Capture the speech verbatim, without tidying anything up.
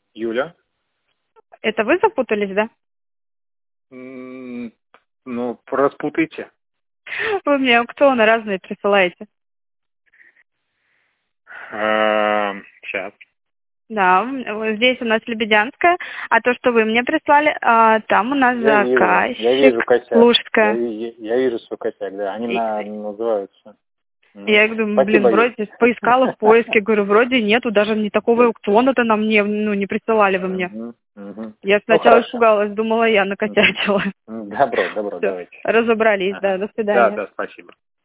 Юля? Это вы запутались, да? М, Ну, распутайте. Вы мне аукционы разные присылаете. Сейчас. Да, м, здесь у нас Лебедянская, а то, что вы мне прислали, а, там у нас Я вижу, я вижу заказчик косяк. Я, Лужская. ви- я вижу свой косяк, да. Они И- на, называются. М. Я думаю, блин, Спасибо, Юль. вроде поискала в поиске, говорю, вроде нету, даже не такого аукциона-то нам не, ну, не присылали вы мне. Мгм, мгм. Я Ну, сначала хорошо. испугалась, думала, я накосячила. М, Добро, добро, Все, давайте. разобрались, Ага. да, до Да, свидания. да, спасибо.